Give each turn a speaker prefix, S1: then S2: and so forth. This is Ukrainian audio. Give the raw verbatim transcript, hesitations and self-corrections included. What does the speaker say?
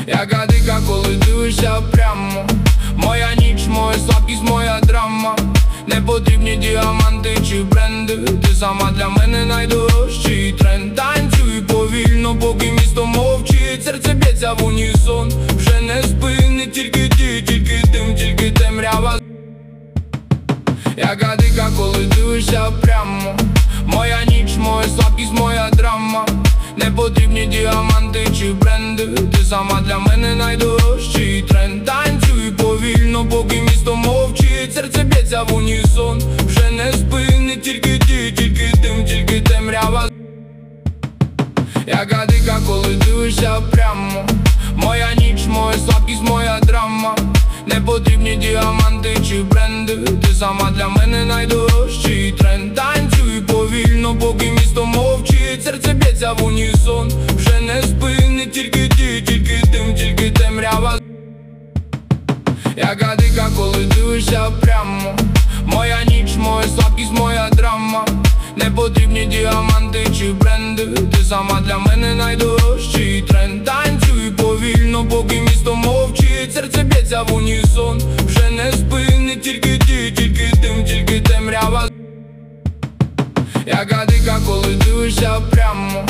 S1: Яка дика, коли дивишся прямо. Моя ніч, моя слабкість, моя драма. Не потрібні діаманти чи бренди. Ти сама для мене найдорожчий тренд. Танцюй повільно, поки місто мовчить. Серце б'ється в унісон. Вже не спи, не тільки ти, тільки дим, тільки темрява. Яка дика, коли дивишся прямо. Моя ніч, моя слабкість, моя драма. Не потрібні діаманти чи бренди. Ти сама для мене найдорожчий тренд. Танцюй повільно, поки місто мовчить. Серце б'ється в унісон. Вже не спи, не тільки ти, тільки дим, тільки темрява. Яка дика, коли дивишся прямо. Моя ніч, моя слабкість, моя драма. Не потрібні діаманти чи бренди. Ти сама для мене найдорожчий тренд. Танцюй повільно, поки місто мовчить. Серце б'ється в унісон. Вже не спи, не тільки ти, тільки дим, тільки темрява. Яка дика, коли дивишся прямо. Моя ніч, моя слабкість, моя драма. Не потрібні діаманти чи бренди. Ти сама для мене найдорожчий тренд. Танцюй повільно, поки місто мовчить. Серце б'ється в унісон. Вже не спи, не тільки ти, тільки дим, тільки темрява. Яка дика, коли дивишся прямо.